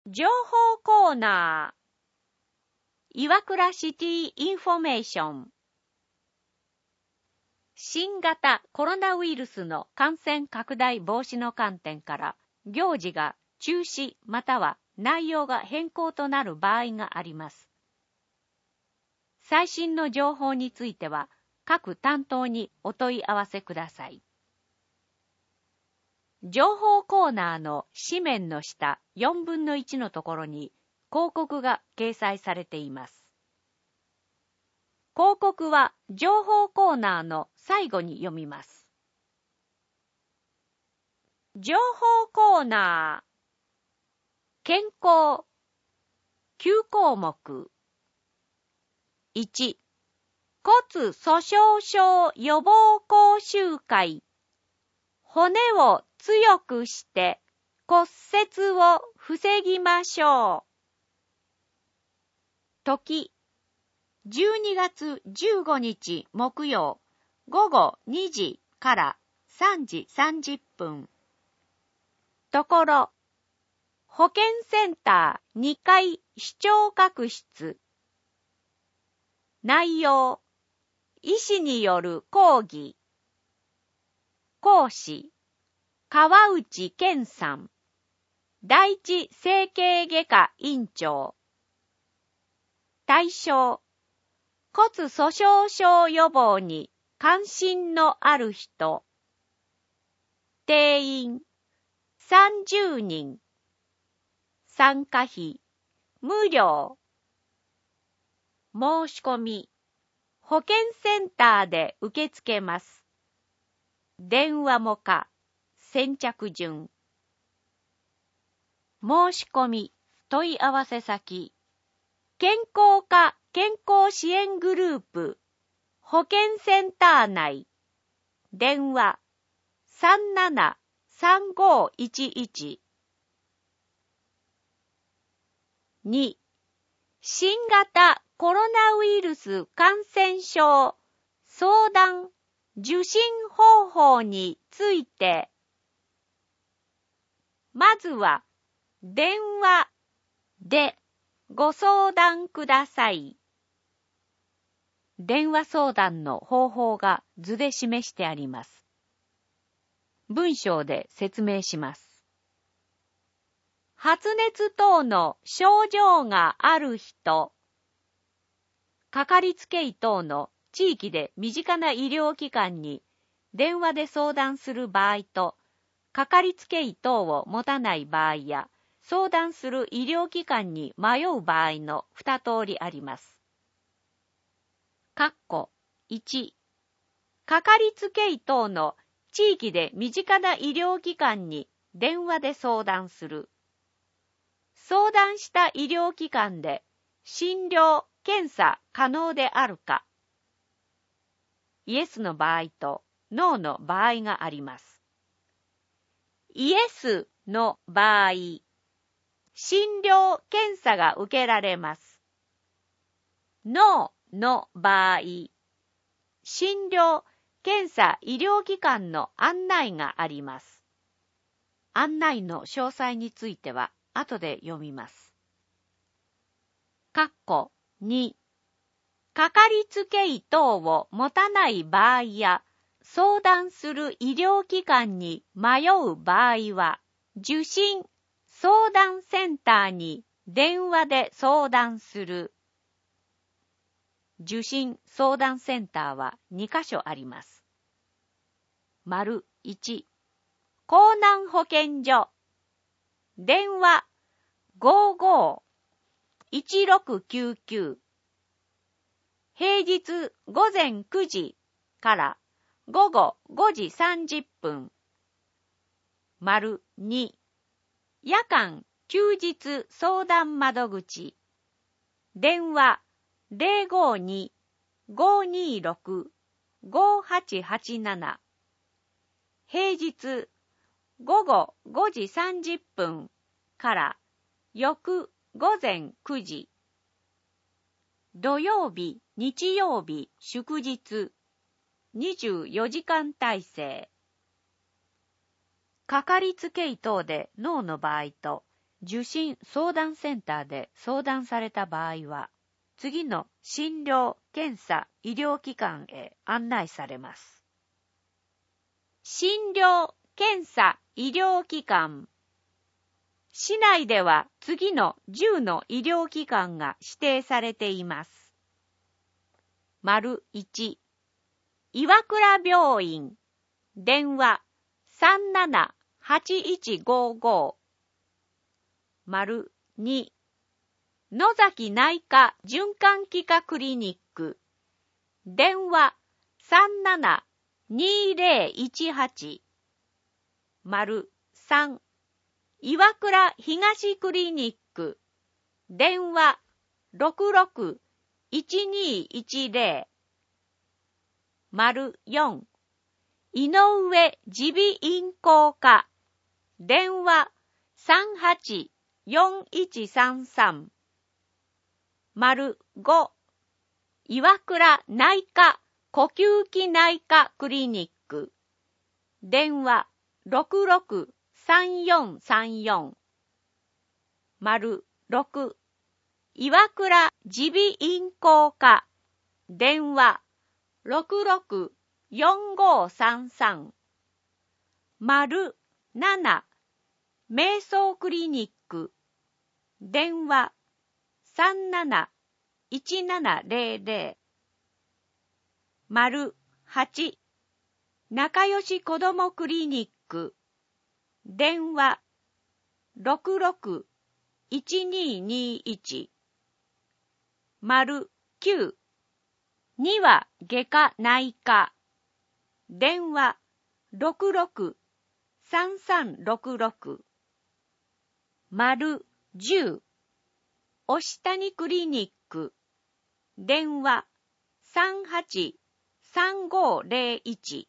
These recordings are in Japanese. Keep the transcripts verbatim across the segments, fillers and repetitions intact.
情報コーナー、岩倉シティインフォメーション。新型コロナウイルスの感染拡大防止の観点から、行事が中止または内容が変更となる場合があります。最新の情報については、各担当にお問い合わせください。情報コーナーの紙面の下よんぶんのいちのところに広告が掲載されています。広告は情報コーナーの最後に読みます。情報コーナー、健康、きゅうこうもく。いち、骨粗しょう症予防講習会。骨を強くして骨折を防ぎましょう。時、じゅうにがつじゅうごにち木曜ごごにじからさんじさんじゅっぷん。ところ、保健センターにかい視聴覚室。内容、医師による講義。講師、川内健さん、第一整形外科院長。対象、骨粗しょう症予防に関心のある人。定員、さんじゅうにん。参加費、無料。申し込み、保健センターで受け付けます。電話も可、先着順。申し込み、問い合わせ先、健康課健康支援グループ、保健センター内、電話さんななさんごいちいち。に、新型コロナウイルス感染症相談受診方法について。まずは電話でご相談ください。電話相談の方法が図で示してあります。文章で説明します。発熱等の症状がある人、かかりつけ医等の地域で身近な医療機関に電話で相談する場合と、かかりつけ医等を持たない場合や、相談する医療機関に迷う場合の二通りあります。括弧いち、かかりつけ医等の地域で身近な医療機関に電話で相談する。相談した医療機関で診療・検査可能であるか。イエスの場合とノーの場合があります。イエスの場合、診療・検査が受けられます。ノーの場合、診療・検査医療機関の案内があります。案内の詳細については後で読みます。括弧に、かかりつけ医等を持たない場合や、相談する医療機関に迷う場合は、受診・相談センターに電話で相談する。受診・相談センターはにかしょあります。丸いち、江南保健所。電話ごーごーいちろくきゅうきゅう。平日ごぜんくじからごごごじさんじゅっぷん。丸に、夜間休日相談窓口。電話ゼロごにーごーにーろくーごーはちはちなな。平日ごごごじさんじゅっぷんから翌ごぜんくじ。土曜日、日曜日、祝日、にじゅうよじかん体制。かかりつけ医等でノーの場合と、 受診相談センターで相談された場合は、次の診療、検査、医療機関へ案内されます。診療、検査、医療機関。市内では次のじゅうの医療機関が指定されています。丸いち、岩倉病院、電話 さんななはちいちごご。丸に、野崎内科循環器科クリニック、電話 さんななにぜろいちはち。丸さん、岩倉東クリニック、電話ろくろくいちにいちぜろ。丸よん、井上耳鼻咽喉科、電話さんはちよんいちさんさん。丸ご、岩倉内科呼吸器内科クリニック、電話ろくろくさんよんさんよん。丸ろく、岩倉耳鼻咽喉科、電話ろくろくよんごさんさん。丸なな、瞑想クリニック、電話さんなないちななぜろぜろ。丸はち、仲良し子どもクリニック、電話ろくろくいちににいち。丸きゅう、には外科内科、電話ろくろくさんさんろくろく。丸じゅう、押谷クリニック、電話さんはちさんごぜろいち。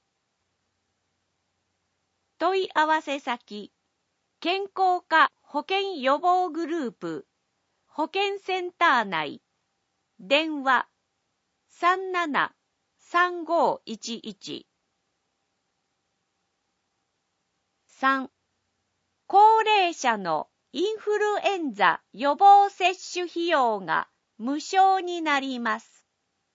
問い合わせ先、健康課保健予防グループ、保健センター内、電話さんななさんごいちいち。さん、高齢者のインフルエンザ予防接種費用が無償になります。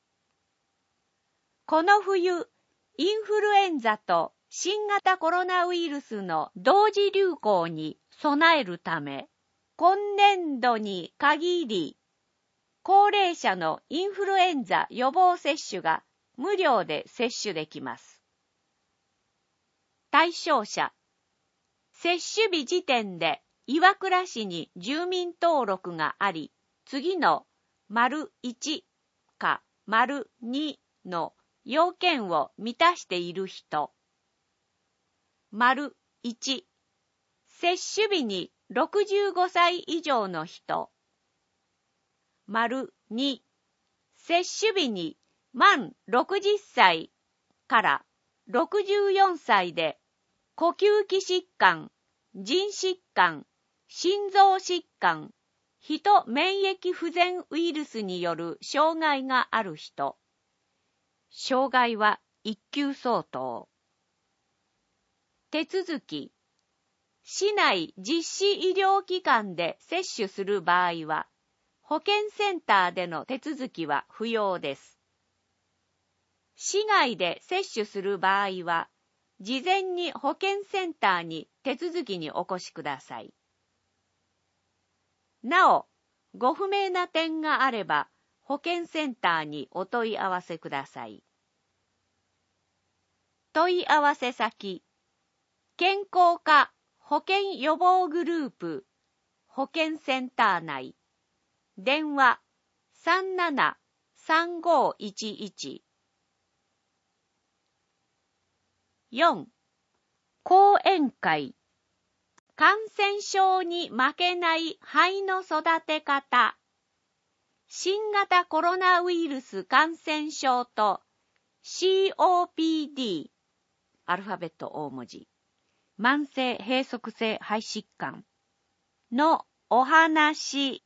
この冬、インフルエンザと新型コロナウイルスの同時流行に備えるため、今年度に限り、高齢者のインフルエンザ予防接種が無料で接種できます。対象者、接種日時点で岩倉市に住民登録があり、次の丸いちか丸にの要件を満たしている人。丸いち、接種日にろくじゅうごさい以上の人。丸に、接種日に満ろくじゅっさいからろくじゅうよんさいで呼吸器疾患、腎疾患、心臓疾患、人免疫不全ウイルスによる障害がある人。障害はいっ級相当。手続き。市内実施医療機関で接種する場合は、保健センターでの手続きは不要です。市外で接種する場合は、事前に保健センターに手続きにお越しください。なお、ご不明な点があれば、保健センターにお問い合わせください。問い合わせ先、健康課保健予防グループ、保健センター内、電話さんななさんごいちいち。よん、講演会、感染症に負けない肺の育て方、新型コロナウイルス感染症と シーオーピーディー、アルファベット大文字、慢性閉塞性肺疾患のお話。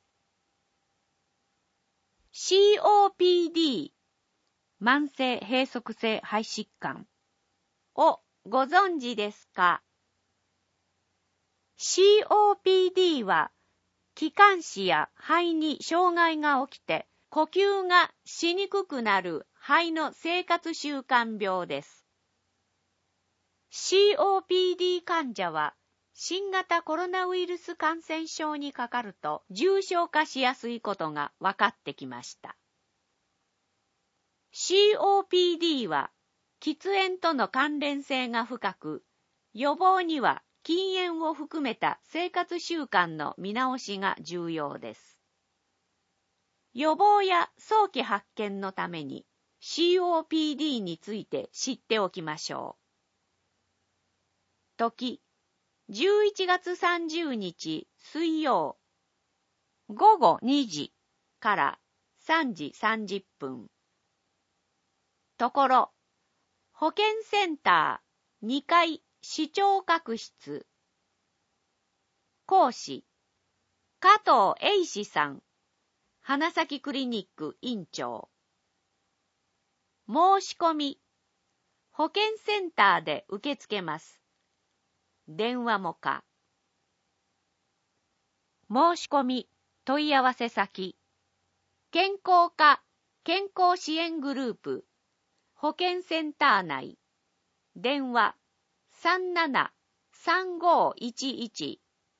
シーオーピーディー、慢性閉塞性肺疾患をご存知ですか？ シーオーピーディー は気管支や肺に障害が起きて呼吸がしにくくなる肺の生活習慣病です。シーオーピーディー 患者は新型コロナウイルス感染症にかかると重症化しやすいことが分かってきました。シーオーピーディー は喫煙との関連性が深く、予防には禁煙を含めた生活習慣の見直しが重要です。予防や早期発見のために シーオーピーディー について知っておきましょう。時、じゅういちがつさんじゅうにち水曜、ごごにじからさんじさんじゅっぷん。ところ、保健センターにかい視聴覚室。講師、加藤英史さん、花咲クリニック院長。申し込み、保健センターで受け付けます。電話もか。申し込み、問い合わせ先、健康課健康支援グループ、保健センター内、電話 さんななさんごいちいち。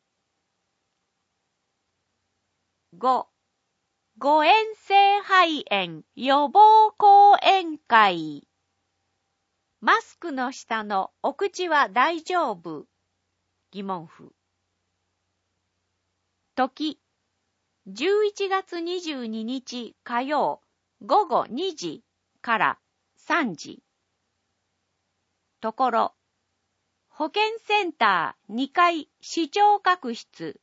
ご. 誤嚥性肺炎予防講演会。マスクの下のお口は大丈夫？疑問符。時、じゅういちがつにじゅうににち火曜ごごにじからさんじ。ところ、保健センターにかい視聴覚室。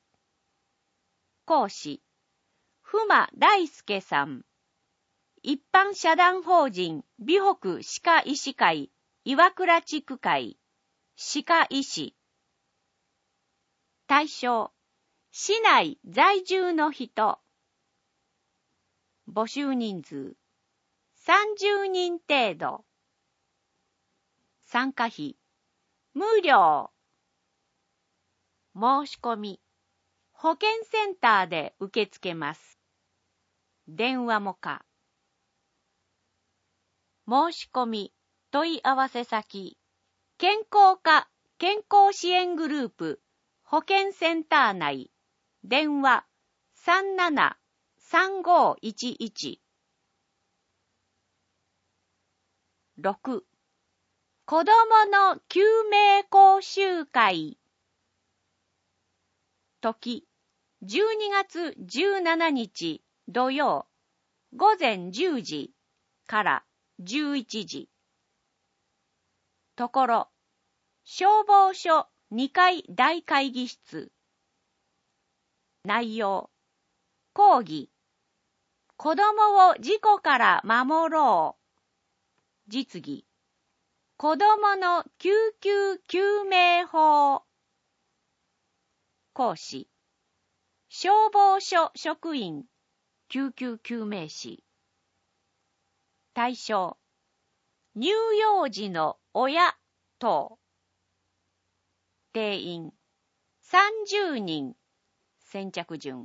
講師、船大輔さん。一般社団法人美北歯科医師会岩倉地区会歯科医師。対象、市内在住の人。募集人数さんじゅうにん程度。参加費無料。申し込み、保健センターで受け付けます。電話もか。申し込み、問い合わせ先、健康課健康支援グループ、保健センター内、電話 さんななさんごいちいち。ろく. 子どもの救命講習会。時、じゅうにがつじゅうしちにち土曜、ごぜんじゅうじからじゅういちじ。ところ、消防署にかい大会議室。内容、講義、子供を事故から守ろう。実技、子供の救急救命法。講師、消防署職員、救急救命士。対象、乳幼児の親等。定員、さんじゅうにん。先着順。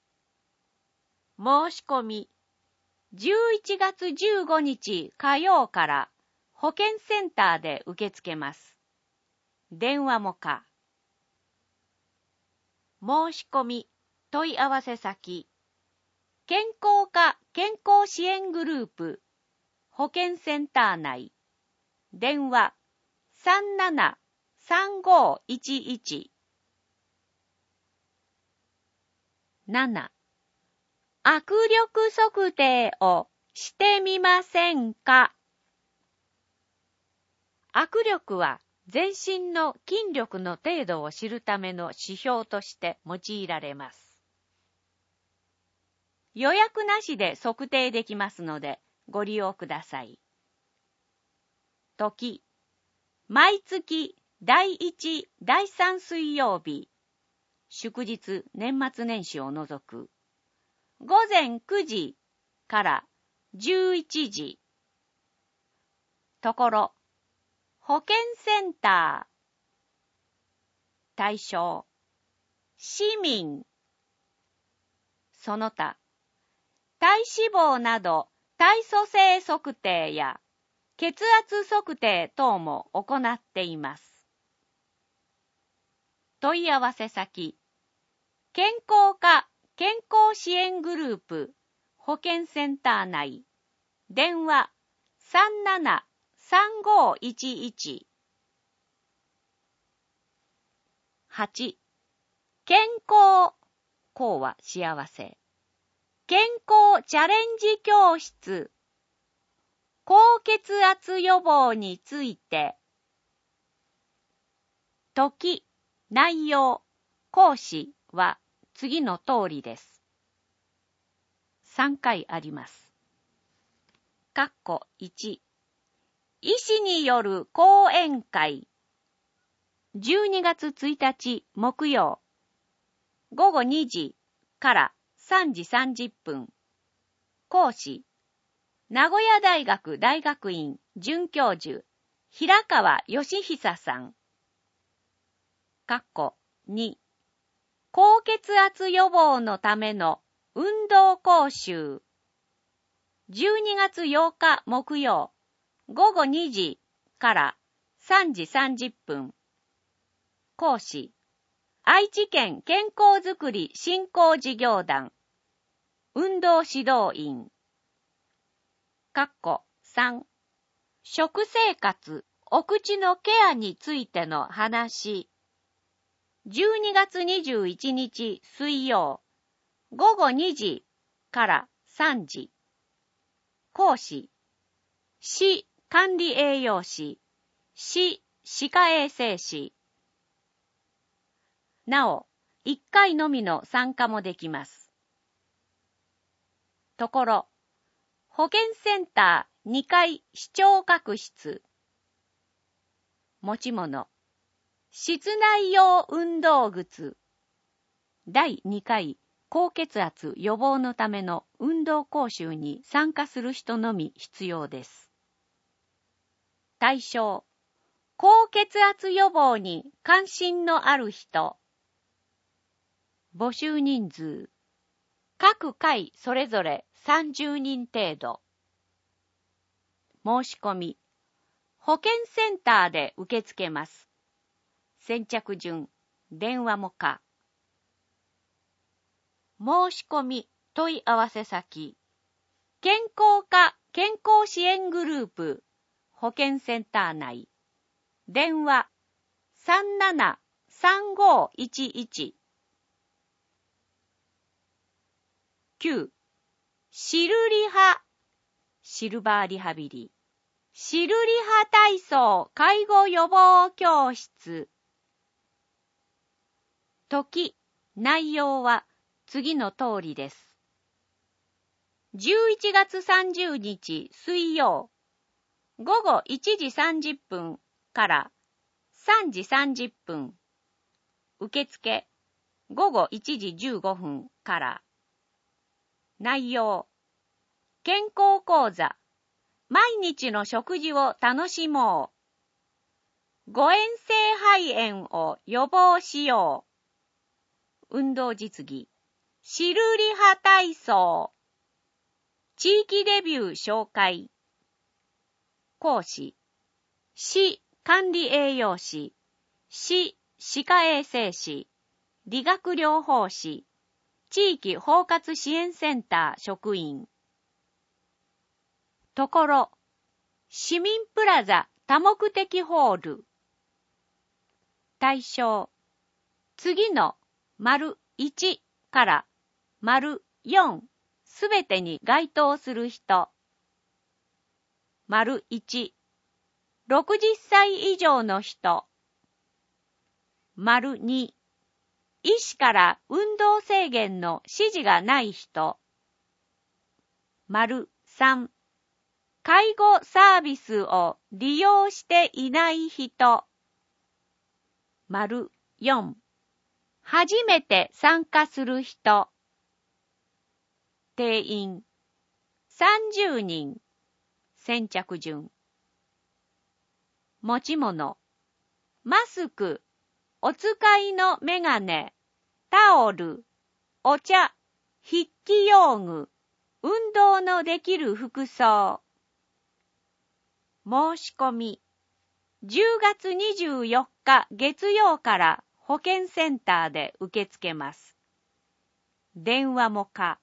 申し込み、じゅういちがつじゅうごにち火曜から保健センターで受け付けます。電話もか。申し込み、問い合わせ先、健康課健康支援グループ、保健センター内、電話 さんななさんごいちいち。なな. 握力測定をしてみませんか？握力は全身の筋力の程度を知るための指標として用いられます。予約なしで測定できますのでご利用ください。時、毎月だいいち、だいさん水曜日、祝日、年末年始を除く、ごぜんくじからじゅういちじ。ところ、保健センター。対象、市民。 その他、体脂肪など体組成測定や血圧測定等も行っています。問い合わせ先、健康課健康支援グループ保健センター内、電話 さんななさんごいちいち。はち、健康、康は幸せ。健康チャレンジ教室、高血圧予防について。時、内容、講師は次の通りです。さんかいあります。括弧いち、医師による講演会。じゅうにがつついたち木曜、ごごにじからさんじさんじゅっぷん。講師、名古屋大学大学院准教授、平川義久さん。括弧に、高血圧予防のための運動講習。じゅうにがつようか木曜、ごごにじからさんじさんじゅっぷん。講師、愛知県健康づくり振興事業団、運動指導員。括弧さん、食生活、お口のケアについての話。じゅうにがつにじゅういちにち水曜、ごごにじからさんじ。講師、市管理栄養士、市歯科衛生士。なお、いっかいのみの参加もできます。ところ、保健センターにかい視聴覚室。持ち物、室内用運動靴。だいにかい高血圧予防のための運動講習に参加する人のみ必要です。対象、高血圧予防に関心のある人。募集人数、各回それぞれさんじゅうにん程度。申し込み、保健センターで受け付けます。先着順、電話も可。申し込み、問い合わせ先、健康課健康支援グループ保健センター内、電話 さんななさんごいちいち。きゅう、シルリハ、シルバーリハビリ、シルリハ体操介護予防教室。時、内容は次の通りです。じゅういちがつさんじゅうにち水曜、ごごいちじさんじゅっぷんからさんじさんじゅっぷん。受付、ごごいちじじゅうごふんから。内容、健康講座、毎日の食事を楽しもう。誤嚥性肺炎を予防しよう。運動実技、シルリハ体操。地域デビュー紹介。講師、市管理栄養士、市歯科衛生士、理学療法士、地域包括支援センター職員。ところ、市民プラザ多目的ホール。対象、次の丸いちから丸よんすべてに該当する人。丸いち、ろくじゅっさい以上の人。丸に、医師から運動制限の指示がない人。丸さん、介護サービスを利用していない人。丸よん、初めて参加する人。定員さんじゅうにん。先着順。持ち物、マスク、お使いのメガネ、タオル、お茶、 筆記用具、運動のできる服装。申し込み。じゅうがつにじゅうよっか月曜から保健センターで受け付けます。電話も可。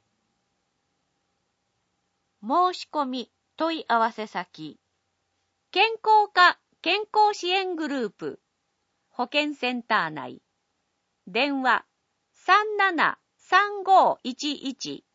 申し込み問い合わせ先。健康課健康支援グループ保健センター内。電話さんななさんごいちいち